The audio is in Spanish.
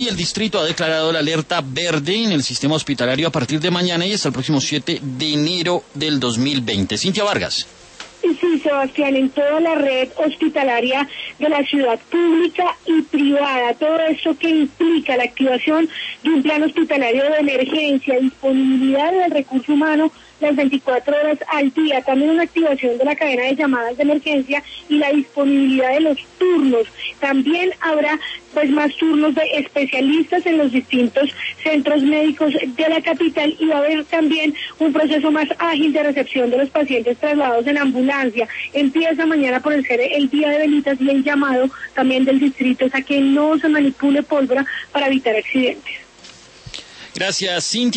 Y el distrito ha declarado la alerta verde en el sistema hospitalario a partir de mañana y hasta el próximo 7 de enero del 2020. Cintia Vargas. Sí, Sebastián, en toda la red hospitalaria de la ciudad pública y privada, todo esto que implica la activación de un plan hospitalario de emergencia, disponibilidad del recurso humano las 24 horas al día, también una activación de la cadena de llamadas de emergencia y la disponibilidad de los turnos. También habrá pues más turnos de especialistas en los distintos centros médicos de la capital y va a haber también un proceso más ágil de recepción de los pacientes trasladados en ambulancia. Empieza mañana por ser el día de velitas y el llamado también del distrito es a que no se manipule pólvora para evitar accidentes. Gracias, Cintia.